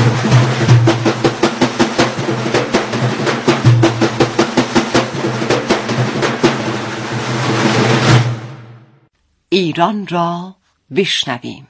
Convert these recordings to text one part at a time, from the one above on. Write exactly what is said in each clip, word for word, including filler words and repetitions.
ایران را بشنویم.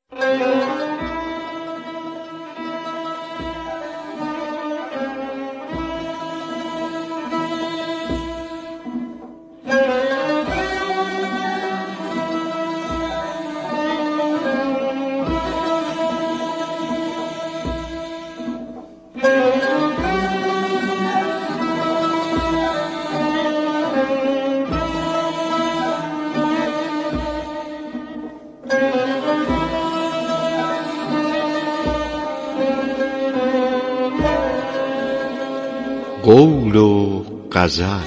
قول و غزل.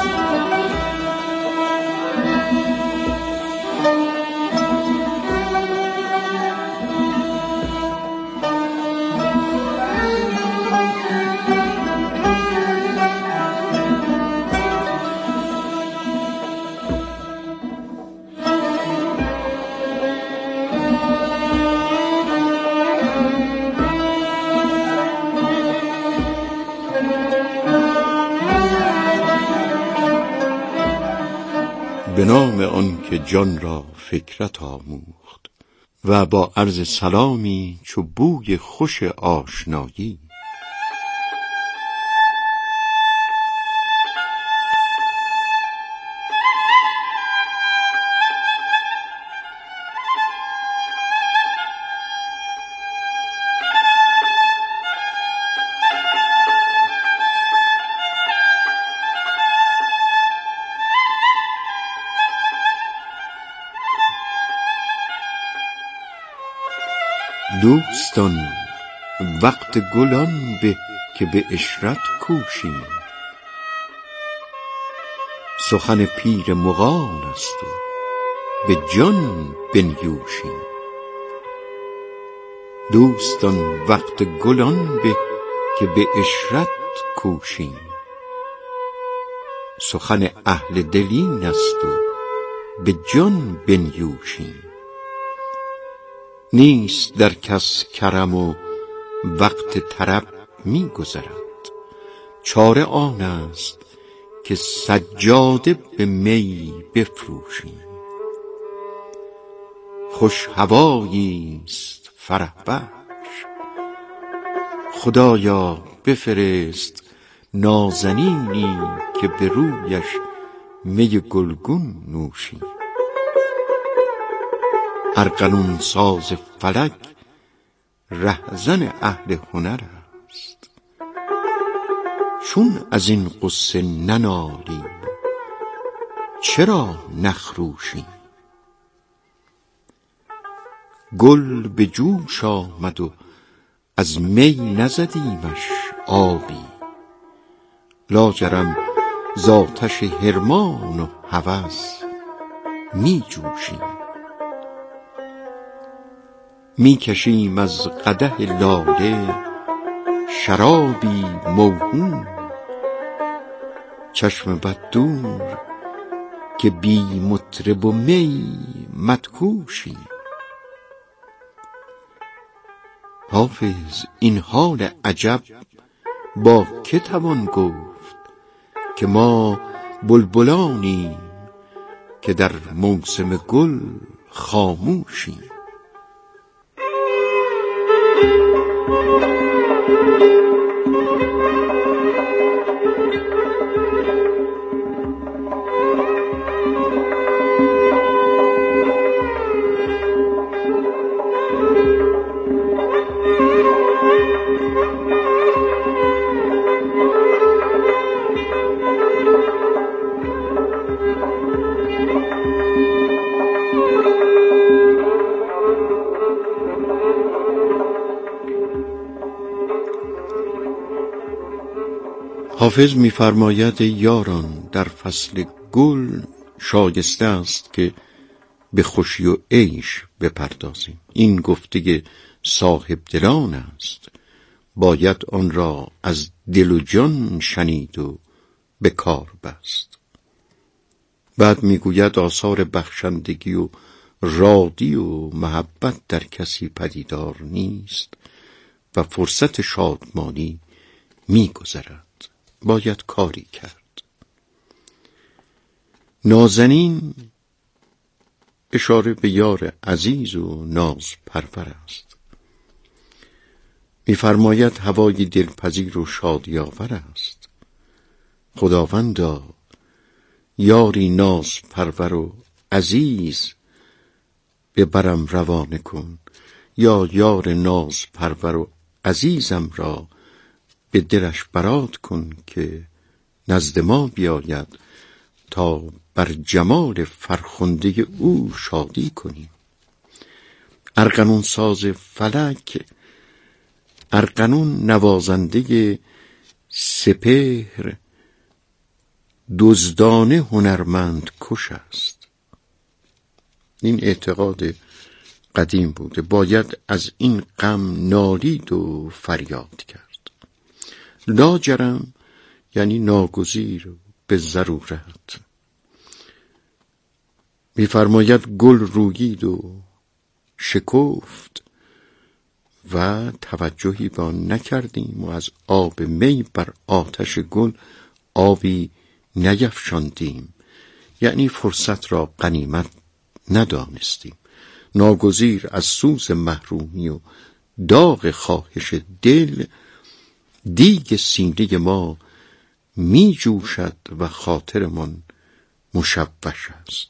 به نام آن که جان را فکرت آموخت و با عرض سلامی چو بوی خوش آشنایی. دوستان وقت گلان به که به عشرت کوشیم، سخن پیر مغان است و به جان بنیوشیم. دوستان وقت گلان به که به عشرت کوشیم، سخن اهل دلین است و به جان بنیوشیم. نیست در کس کرم و وقت طرب می گذرد، چاره آن است که سجاده به می بفروشیم. خوش هوایی است فرح بخش، خدایا بفرست نازنینی که به رویش می گلگون نوشیم. ارغنون ساز فلک رهزن اهل هنر است، چون از این غصه ننالیم چرا نخروشیم. گل به جوش آمد و از می نزدیمش آبی، لاجرم ز آتش حرمان و هوس می جوشیم. می کشیم از قدح لاله شرابی موهوم، چشم بد دور که بی مطرب و می مدهوشیم. حافظ این حال عجب با که توان گفت که ما بلبلانیم که در موسم گل خاموشیم. حافظ می‌فرماید یاران در فصل گل شایسته است که به خوشی و عیش بپردازیم. این گفته صاحب دلان است، باید آن را از دل و جان شنید و به کار بست. بعد میگوید آثار بخشندگی و رادی و محبت در کسی پدیدار نیست و فرصت شادمانی می گذرد. باید کاری کرد. نازنین اشاره به یار عزیز و ناز پرور است. می‌فرماید هوای دلپذیر و شادی‌آور است. خداوندا یاری ناز پرور و عزیز به برم روانه کن، یا یار ناز پرور و عزیزم را به دلش برات کن که نزد ما بیاید تا بر جمال فرخنده او شادی کنیم. ارغنون ساز فلک، ارغنون نوازنده سپهر، دزدانه هنرمند کش است. این اعتقاد قدیم بوده. باید از این غم نالید و فریاد کرد. لاجرم یعنی ناگزیر به ضرورت. می‌فرماید گل رویید و شکفت و توجهی با نکردیم و از آب می بر آتش گل آبی نیفشاندیم، یعنی فرصت را غنیمت ندانستیم. ناگزیر از سوز محرومی و داغ خواهش دل، دیگ سینه ما می جوشد و خاطرمان مشوش است.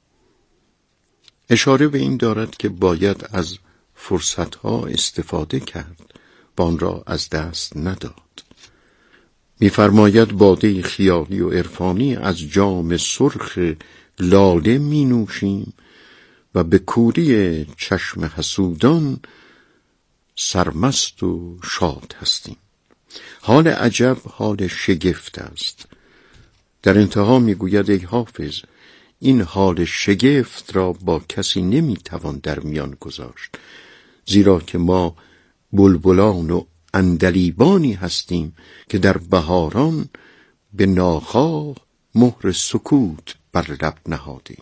اشاره به این دارد که باید از فرصتها استفاده کرد و آن را از دست نداد. می‌فرماید باده خیالی و عرفانی از جام سرخ لاله می نوشیم و به کوری چشم حسودان سرمست و شاد هستیم. حال عجب حال شگفت است. در انتها میگوید ای حافظ، این حال شگفت را با کسی نمیتوان در میان گذاشت، زیرا که ما بلبلان و عندلیبانی هستیم که در بهاران به ناخواه مهر سکوت بر لب نهادیم.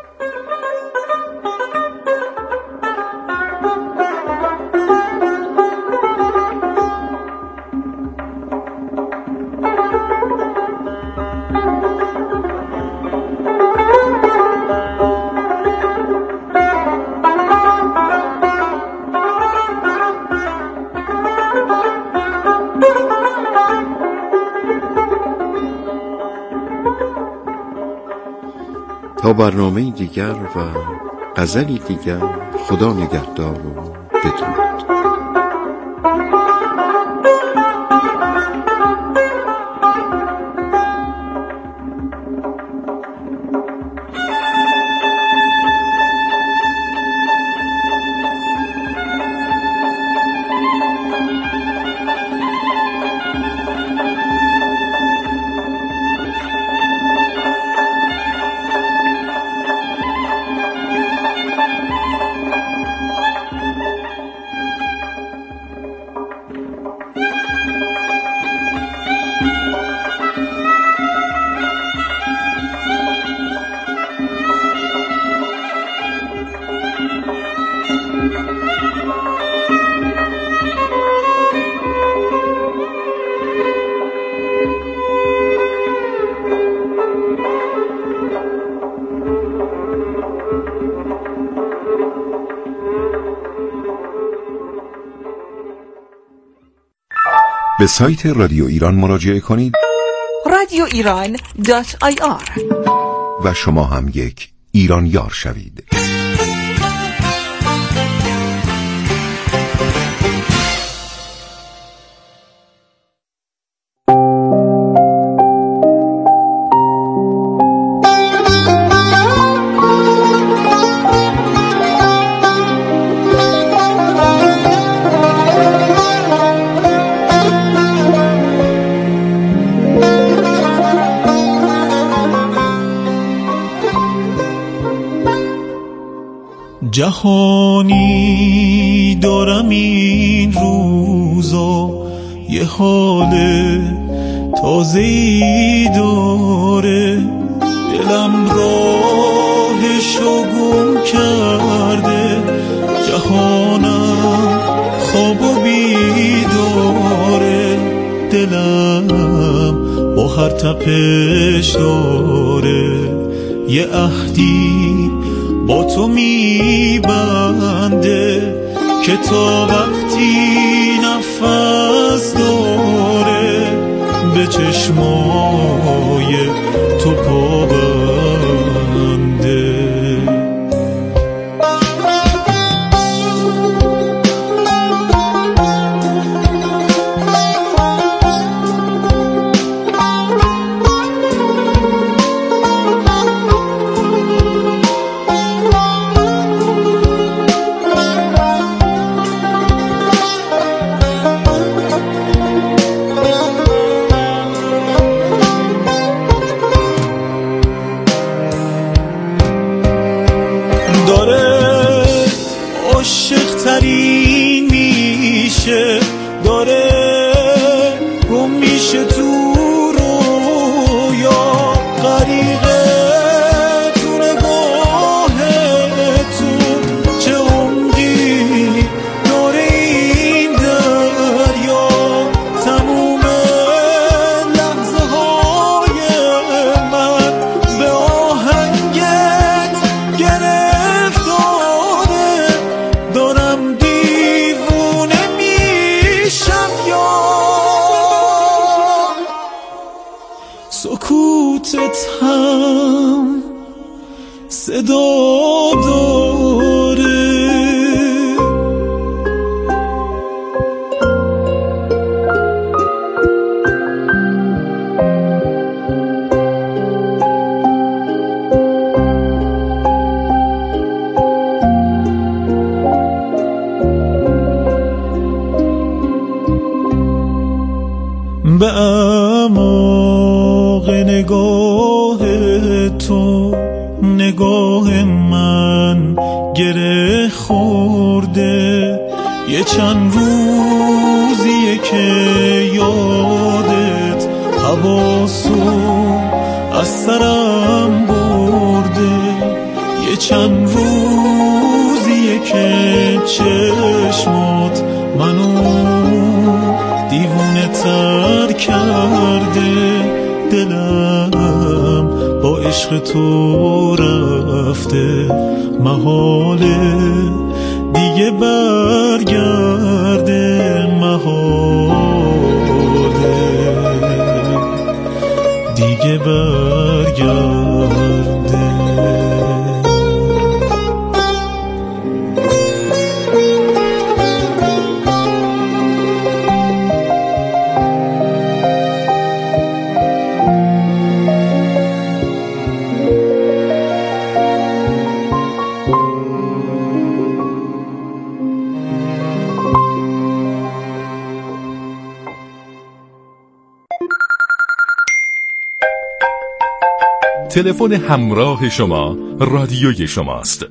تا برنامه دیگر و غزلی دیگر، خدا نگهدار و بدرود. به سایت رادیو ایران مراجعه کنید رادیو ایران دات آی آر و شما هم یک ایران یار شوید. جهانی دارم این روزا، یه حال تازه‌ای داره، دلم راهشو گم کرده، جهانم خواب و بی هر تپش داره یه عهدی با تو میبنده که تا وقتی نفس داره به چشمای تو پابنده. سکوتت هم صدا داره. به اعماق نگاه تو نگاه من گره خورده، یه چند روزیه که یادت حواسو از سرم برده، یه چند روزیه که چشمات منو دیوونه تر کرده، دلم با عشق تو رفته، محاله دیگه برگرده، محاله دیگه برگرده. تلفن همراه شما رادیوی شماست.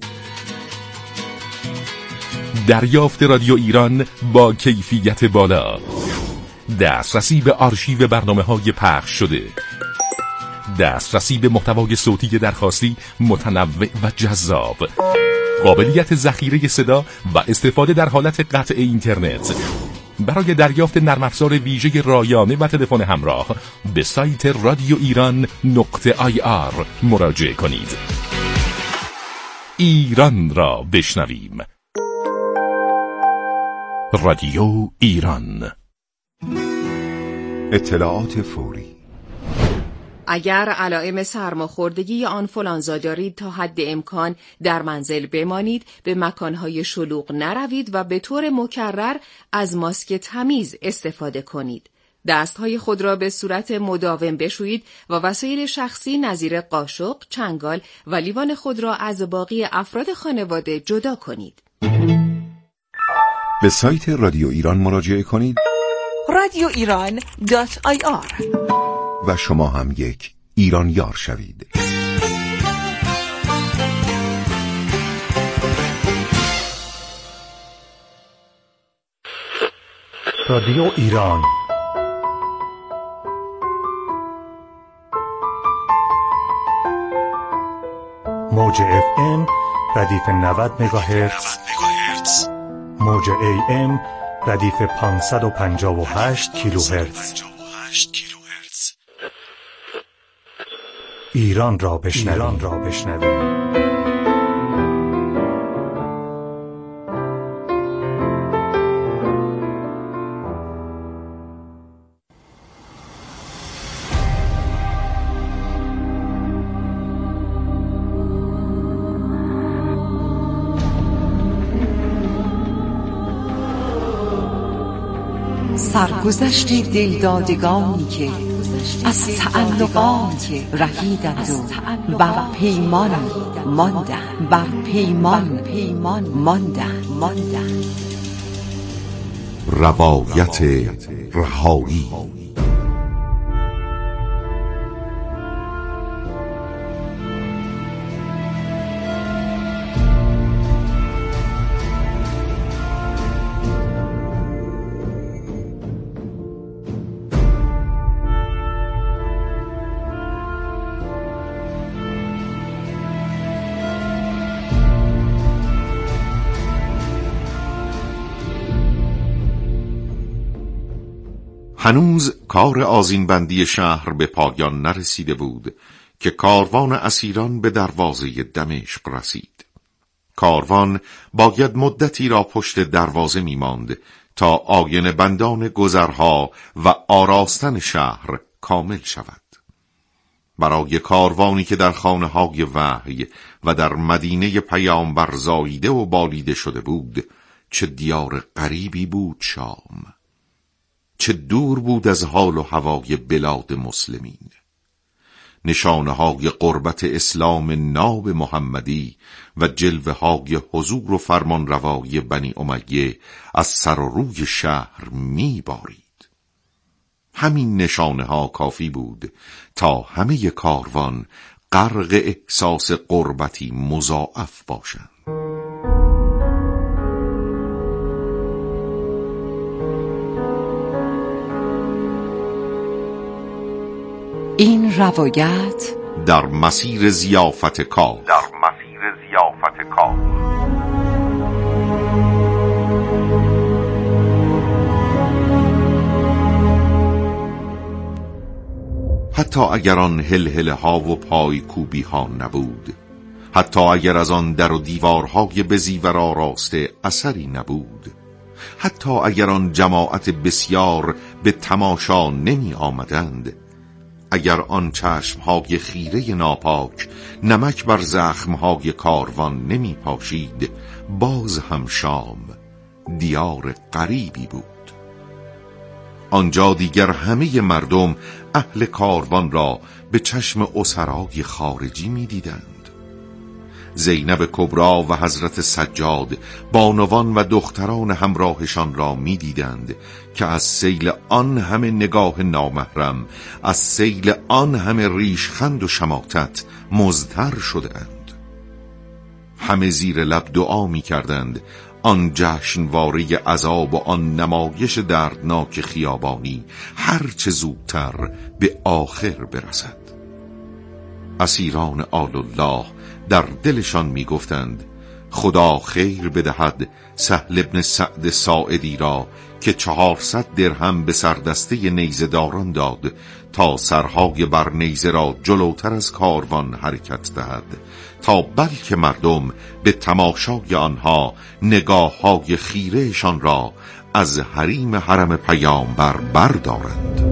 دریافت رادیو ایران با کیفیت بالا، دسترسی به آرشیو برنامه‌های پخش شده، دسترسی به محتوای صوتی درخواستی متنوع و جذاب، قابلیت ذخیره صدا و استفاده در حالت قطع اینترنت. برای دریافت نرم افزار ویژه رایانه و تلفن همراه به سایت رادیو ایران نقطه آی آر مراجعه کنید. ایران را بشنویم. رادیو ایران. اطلاعات فوری. اگر علائم سرماخوردگی یا آنفولانزا دارید تا حد امکان در منزل بمانید، به مکانهای شلوغ نروید و به طور مکرر از ماسک تمیز استفاده کنید. دستهای خود را به صورت مداوم بشویید و وسایل شخصی نظیر قاشق، چنگال و لیوان خود را از باقی افراد خانواده جدا کنید. به سایت رادیو ایران مراجعه کنید. رادیو ایران دات آی آر و شما هم یک ایرانیار شوید. رادیو ایران موج اف ام ردیف نود مگاهرتز، موج ای ام ردیف پانصد و پنجاه و هشت کیلوهرتز. ایران را بشنویم. را بشنویم. سرگذشت دلدادگانی که از تعلقات رهیدند و بر پیمان ماندند بر پیمان پیمان ماندند ماندند روایت رهایی. هنوز کار آذینبندی شهر به پایان نرسیده بود که کاروان اسیران به دروازه دمشق رسید. کاروان باید مدتی را پشت دروازه می ماند تا آینه بندان گذرها و آراستن شهر کامل شود. برای کاروانی که در خانه های وحی و در مدینه پیامبر زاییده و بالیده شده بود، چه دیار غریبی بود شام، چه دور بود از حال و هوای بلاد مسلمین. نشانه های قربت اسلام ناب محمدی و جلوه های حضور و فرمان روایی بنی امیه از سر و روی شهر می بارید. همین نشانه ها کافی بود تا همه کاروان غرق احساس قربتی مضاعف باشند. این روایت در مسیر ضیافت کاخ در مسیر ضیافت کاخ حتی اگر آن هلهله ها و پای کوبی ها نبود، حتی اگر از آن در و دیوارهای به زیور آراسته اثری نبود، حتی اگر آن جماعت بسیار به تماشا نمی آمدند، اگر آن چشمهای خیره ناپاک نمک بر زخمهای کاروان نمی پاشید، باز هم شام دیار غریبی بود. آنجا دیگر همه مردم اهل کاروان را به چشم اسرای خارجی می دیدند. زینب کبرا و حضرت سجاد بانوان و دختران همراهشان را می دیدند که از سیل آن همه نگاه نامحرم، از سیل آن همه ریشخند و شماتت مضطر شده اند. همه زیر لب دعا می کردند آن جشنواره عذاب و آن نمایش دردناک خیابانی هر چه زودتر به آخر برسد. اسیران آل الله در دلشان می گفتند خدا خیر بدهد سهل ابن سعد ساعدی را که چهارصد درهم به سردسته نیزه داران داد تا سرهای بر نیزه را جلوتر از کاروان حرکت دهد تا بلکه مردم به تماشای آنها نگاه های خیرهشان را از حریم حرم پیامبر بردارند.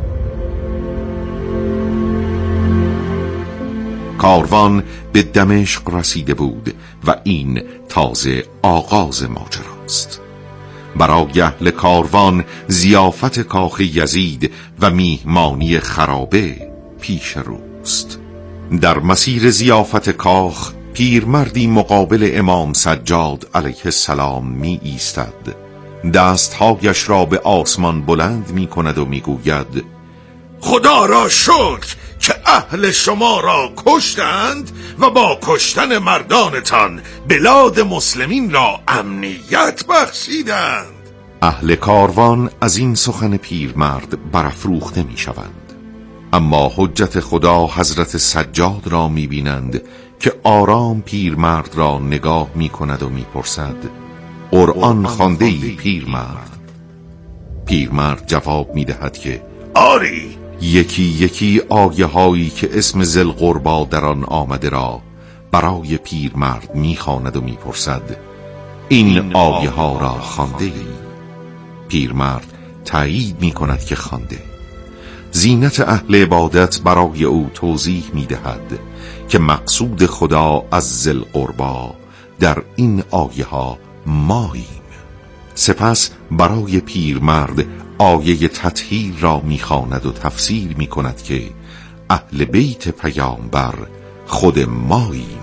کاروان به دمشق رسیده بود و این تازه آغاز ماجراست. برای اهل کاروان ضیافت کاخ یزید و میهمانی خرابه پیش روست. در مسیر ضیافت کاخ پیرمردی مقابل امام سجاد علیه السلام می ایستد، دستهایش را به آسمان بلند می کند و می گوید خدا را شکر که اهل شما را کشتند و با کشتن مردانتان بلاد مسلمین را امنیت بخشیدند. اهل کاروان از این سخن پیرمرد برافروخته می شوند، اما حجت خدا حضرت سجاد را می بینند که آرام پیرمرد را نگاه می کند و می پرسد قرآن خوانده ای پیرمرد؟ پیرمرد جواب می دهد که آری یکی یکی آیه هایی که اسم ذوالقربی در آن آمده را برای پیرمرد میخواند و میپرسد این آیه ها را خوانده ای؟ پیرمرد تایید میکند که خوانده. زینت اهل عبادت برای او توضیح میدهد که مقصود خدا از ذوالقربی در این آیه ها ماییم. سپس برای پیرمرد آیه تطهیر را میخواند و تفسیر میکند که اهل بیت پیامبر خود ماییم.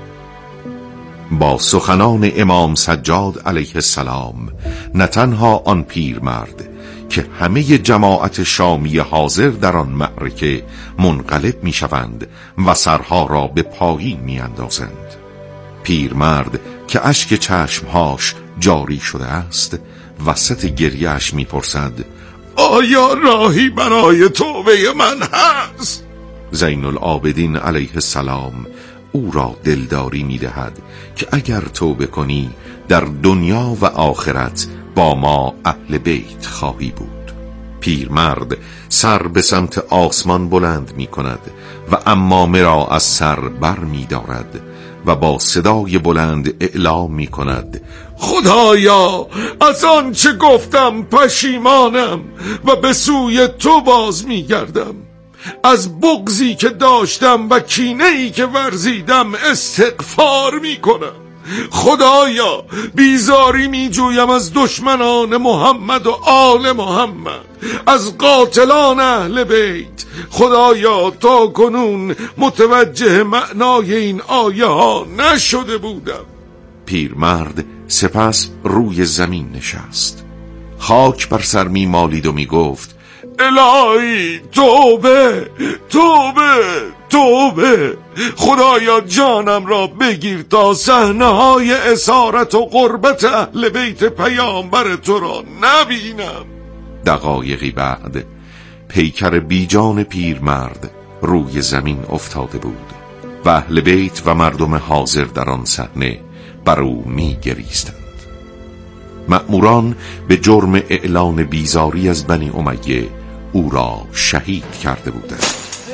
با سخنان امام سجاد علیه السلام نه تنها آن پیرمرد که همه جماعت شامی حاضر در آن معرکه منقلب میشوند و سرها را به پایین میاندازند. پیرمرد که اشک چشمهاش جاری شده است وسط گریهش میپرسد آیا راهی برای توبه من هست؟ زین العابدین علیه السلام او را دلداری میدهد که اگر توبه کنی در دنیا و آخرت با ما اهل بیت خواهی بود. پیرمرد سر به سمت آسمان بلند می کند و عمامه را از سر بر می دارد و با صدای بلند اعلام می کند خدایا از آن چه گفتم پشیمانم و به سوی تو باز می گردم. از بغضی که داشتم و کینه‌ای که ورزیدم استغفار می کنم. خدایا بیزاری می جویم از دشمنان محمد و آل محمد، از قاتلان اهل بیت. خدایا تا کنون متوجه معنای این آیه ها نشده بودم. پیرمرد سپس روی زمین نشست، خاک بر سر می مالید و می گفت الهی توبه توبه توبه. خدایا جانم را بگیر تا صحنه های اسارت و غربت اهل بیت پیامبر تو را نبینم. دقایقی بعد پیکر بیجان پیرمرد روی زمین افتاده بود و اهل بیت و مردم حاضر در آن صحنه بر او می گریستند. مأموران به جرم اعلان بیزاری از بنی امیه او را شهید کرده بودند.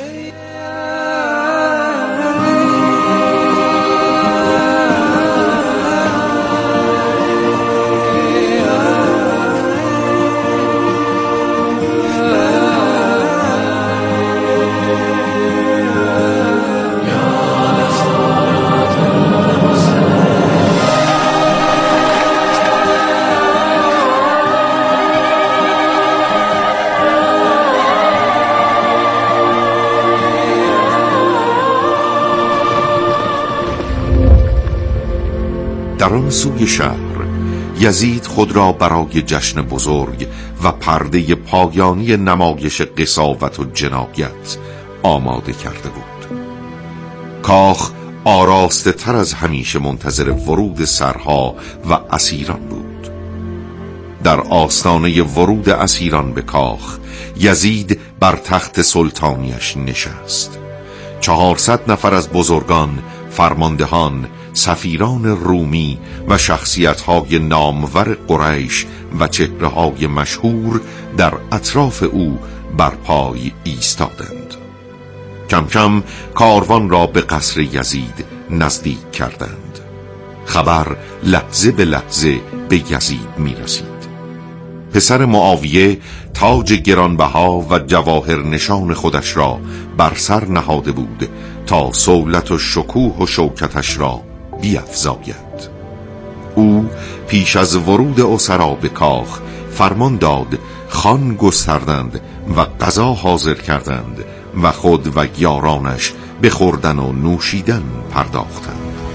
در آن سوی شهر یزید خود را برای جشن بزرگ و پرده پایانی نمایش قساوت و جنایت آماده کرده بود. کاخ آراسته تر از همیشه منتظر ورود سرها و اسیران بود. در آستانه ورود اسیران به کاخ یزید بر تخت سلطانیش نشست. چهارصد نفر از بزرگان، فرماندهان، سفیران رومی و شخصیت‌های نامور قریش و چهره‌های مشهور در اطراف او بر پای ایستادند. کم کم کاروان را به قصر یزید نزدیک کردند. خبر لحظه به لحظه به یزید می رسید. پسر معاویه تاج گرانبها و جواهر نشان خودش را بر سر نهاده بود تا سولت و شکوه و شوکتش را بیفزاید. او پیش از ورود اسرا به کاخ فرمان داد خوان گستردند و غذا حاضر کردند و خود و یارانش به خوردن و نوشیدن پرداختند.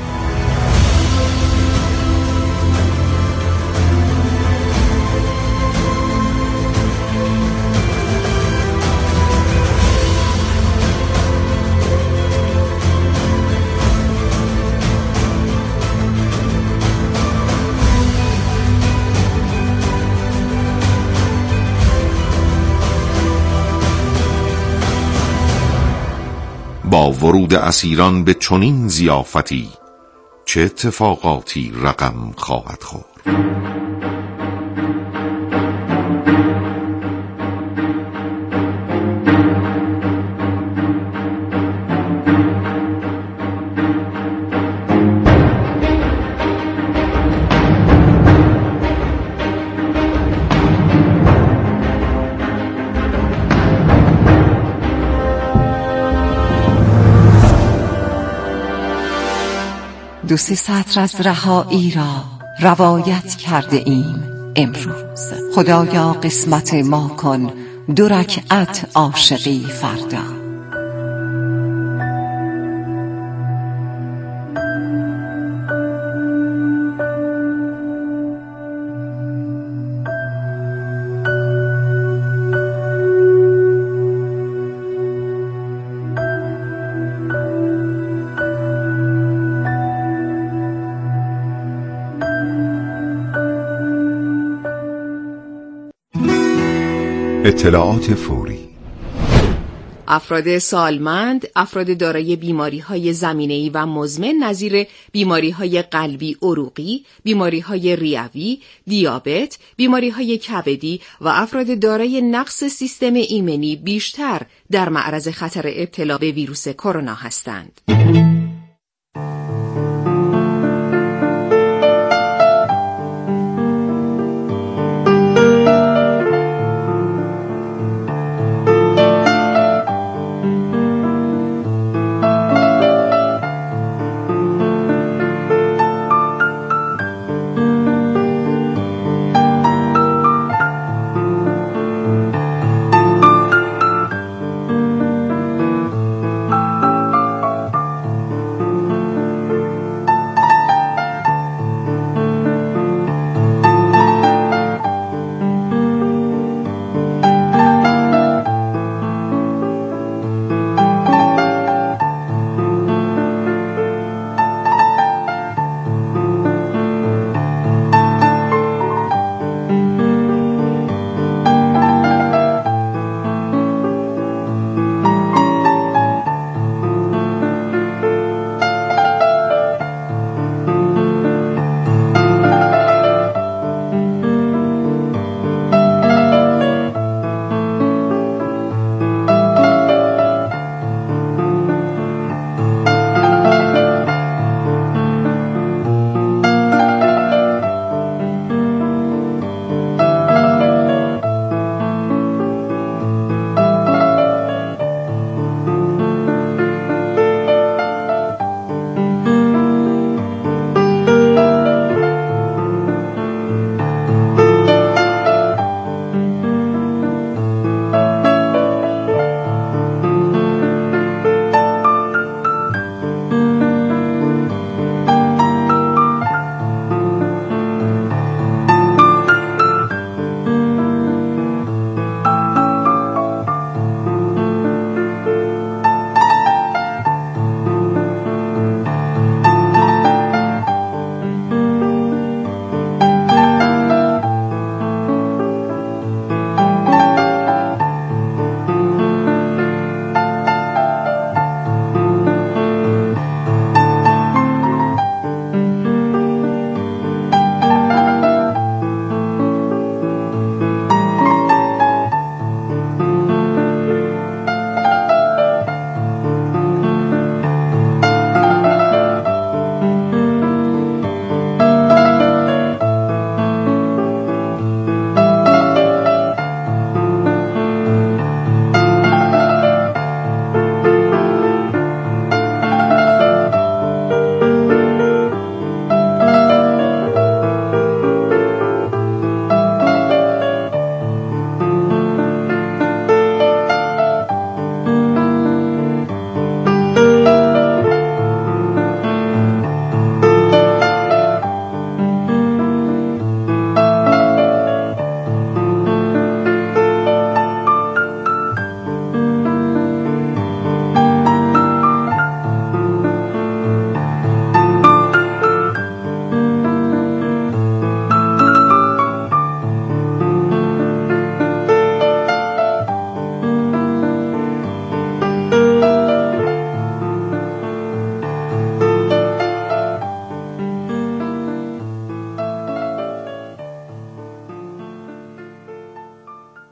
با ورود اسیران به چنین ضیافتی چه اتفاقاتی رقم خواهد خورد؟ دو سه سطر از رهایی را روایت کرده ایم امروز. خدایا قسمت ما کن دو رکعت عاشقی فردا. اطلاعات فوری. افراد سالمند، افراد دارای بیماری‌های زمینه‌ای و مزمن نظیر بیماری‌های قلبی عروقی، بیماری‌های ریوی، دیابت، بیماری‌های کبدی و افراد دارای نقص سیستم ایمنی بیشتر در معرض خطر ابتلا به ویروس کرونا هستند.